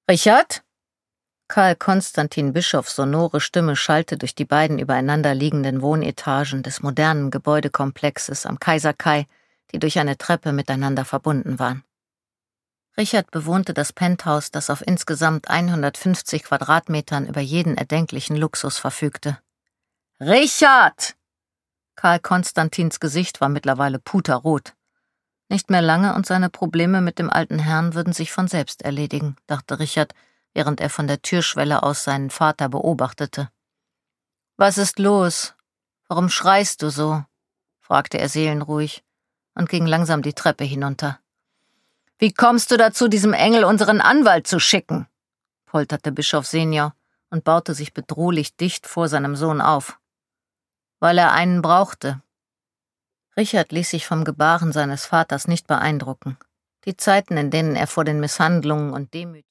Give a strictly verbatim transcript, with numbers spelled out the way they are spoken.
Richard? Karl Konstantin Bischofs sonore Stimme schallte durch die beiden übereinander liegenden Wohnetagen des modernen Gebäudekomplexes am Kaiserkai, die durch eine Treppe miteinander verbunden waren. Richard bewohnte das Penthouse, das auf insgesamt hundertfünfzig Quadratmetern über jeden erdenklichen Luxus verfügte. »Richard!« Karl Konstantins Gesicht war mittlerweile puterrot. Nicht mehr lange und seine Probleme mit dem alten Herrn würden sich von selbst erledigen, dachte Richard, während er von der Türschwelle aus seinen Vater beobachtete. »Was ist los? Warum schreist du so?« fragte er seelenruhig und ging langsam die Treppe hinunter. »Wie kommst du dazu, diesem Engel unseren Anwalt zu schicken?« polterte Bischof Senior und baute sich bedrohlich dicht vor seinem Sohn auf. »Weil er einen brauchte.« Richard ließ sich vom Gebaren seines Vaters nicht beeindrucken. Die Zeiten, in denen er vor den Misshandlungen und Demütigungen